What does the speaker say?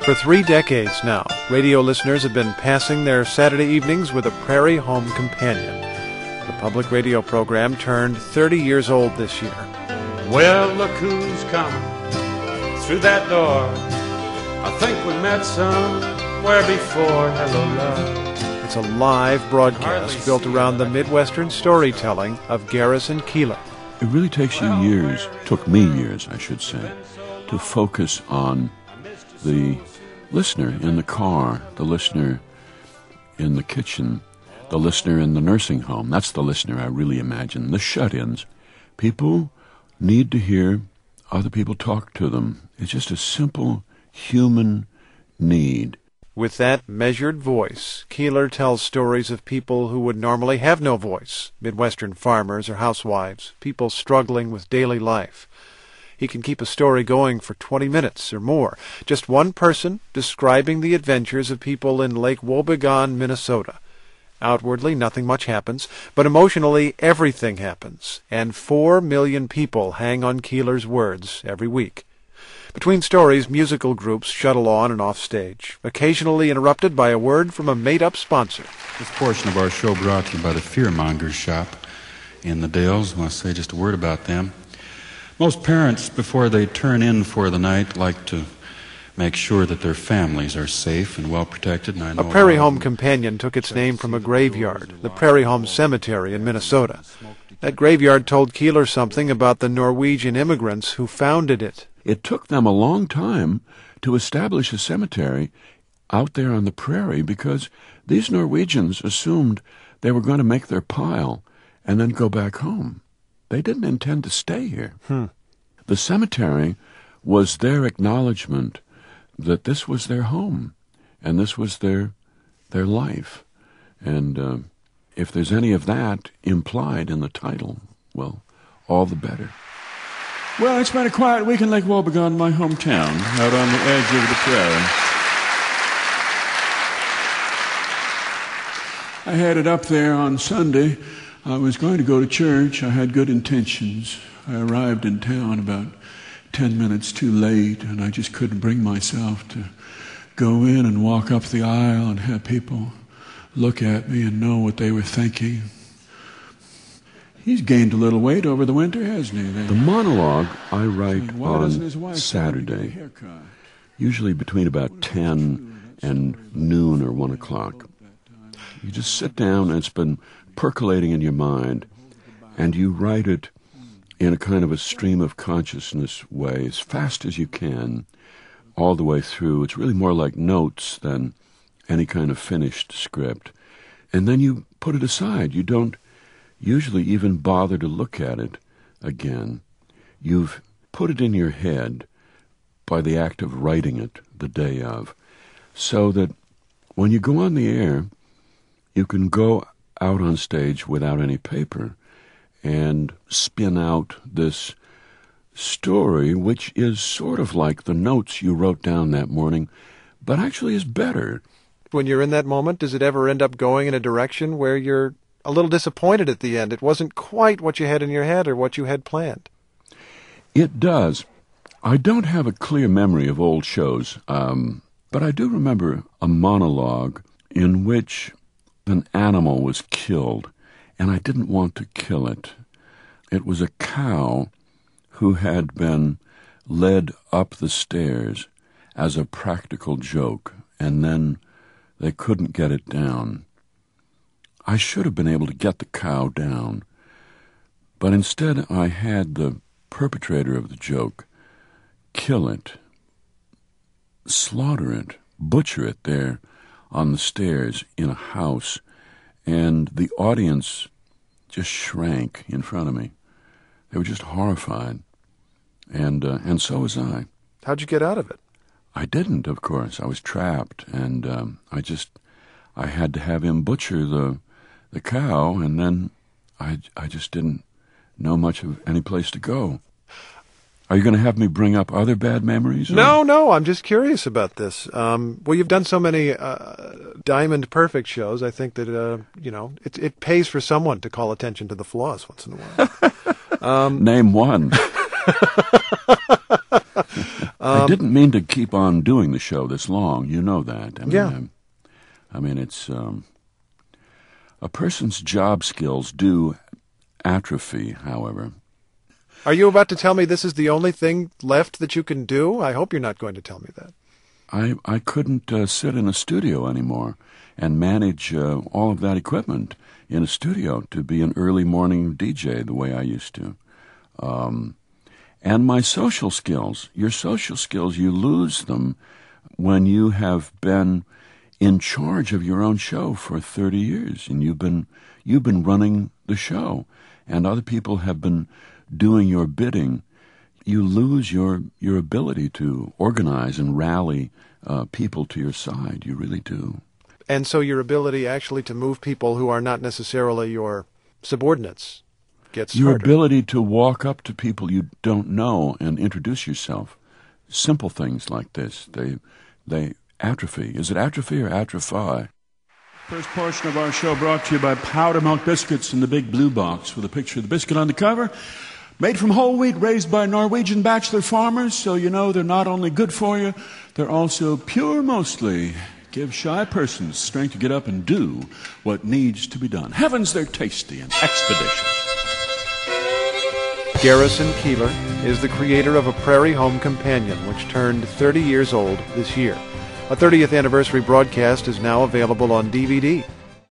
For 3 decades now, radio listeners have been passing their Saturday evenings with a Prairie Home Companion. The public radio program turned 30 years old this year. Well, look who's coming through that door. I think we met somewhere before. Hello, love. It's a live broadcast built around the Midwestern storytelling of Garrison Keillor. It really takes you years, took me years, I should say, to focus on the listener in the car, the listener in the kitchen, the listener in the nursing home. That's the listener I really imagine. The shut-ins. People need to hear other people talk to them. It's just a simple human need. With that measured voice, Keillor tells stories of people who would normally have no voice, Midwestern farmers or housewives, people struggling with daily life. He can keep a story going for 20 minutes or more, just one person describing the adventures of people in Lake Wobegon, Minnesota. Outwardly, nothing much happens, but emotionally, everything happens, and 4 million people hang on Keillor's words every week. Between stories, musical groups shuttle on and off stage, occasionally interrupted by a word from a made-up sponsor. This portion of our show brought to you by the Fearmongers Shop in the Dalles. I want to say just a word about them. Most parents, before they turn in for the night, like to make sure that their families are safe and well protected. And I know a Prairie Home Companion took its name from a graveyard, the Prairie Home Cemetery in Minnesota. That graveyard told Keillor something about the Norwegian immigrants who founded it. It took them a long time to establish a cemetery out there on the prairie because these Norwegians assumed they were going to make their pile and then go back home. They didn't intend to stay here. The cemetery was their acknowledgement that this was their home and this was their life. And if there's any of that implied in the title, well, all the better. Well, it's been a quiet week in Lake Wobegon, my hometown, out on the edge of the prairie. I headed up there on Sunday. I was going to go to church. I had good intentions. I arrived in town about 10 minutes too late, and I just couldn't bring myself to go in and walk up the aisle and have people look at me and know what they were thinking. He's gained a little weight over the winter, hasn't he? The monologue I write on Saturday, usually between about 10 and noon or 1 o'clock. You just sit down and it's been percolating in your mind, and you write it in a kind of a stream of consciousness way, as fast as you can, all the way through. It's really more like notes than any kind of finished script. And then you put it aside. You don't usually even bother to look at it again. You've put it in your head by the act of writing it the day of, so that when you go on the air, you can go out on stage without any paper and spin out this story, which is sort of like the notes you wrote down that morning, but actually is better. When you're in that moment, does it ever end up going in a direction where you're a little disappointed at the end? It wasn't quite what you had in your head or what you had planned. It does. I don't have a clear memory of old shows, but I do remember a monologue in which an animal was killed, and I didn't want to kill it. It was a cow who had been led up the stairs as a practical joke, and then they couldn't get it down. I should have been able to get the cow down, but instead I had the perpetrator of the joke kill it, slaughter it, butcher it there on the stairs in a house, and the audience just shrank in front of me. They were just horrified, and so was I. How'd you get out of it? I didn't, of course. I was trapped, and I had to have him butcher the cow, and then I just didn't know much of any place to go. Are you going to have me bring up other bad memories? No, I'm just curious about this. Well, you've done so many Diamond Perfect shows, I think that, it pays for someone to call attention to the flaws once in a while. Name one. I didn't mean to keep on doing the show this long. You know that. I mean, it's a person's job skills do atrophy, however. Are you about to tell me this is the only thing left that you can do? I hope you're not going to tell me that. I couldn't sit in a studio anymore and manage all of that equipment in a studio to be an early morning DJ the way I used to. And my social skills, your social skills, you lose them when you have been in charge of your own show for 30 years and you've been running the show and other people have been doing your bidding. You lose your ability to organize and rally people to your side. You really do. And so your ability actually to move people who are not necessarily your subordinates gets your harder. Ability to walk up to people you don't know and introduce yourself. Simple things like this, they atrophy. Is it atrophy or atrophy? First portion of our show brought to you by Powder Milk Biscuits in the big blue box with a picture of the biscuit on the cover. Made from whole wheat, raised by Norwegian bachelor farmers, so you know they're not only good for you, they're also pure mostly. Give shy persons strength to get up and do what needs to be done. Heavens, they're tasty and expeditious. Garrison Keillor is the creator of A Prairie Home Companion, which turned 30 years old this year. A 30th anniversary broadcast is now available on DVD.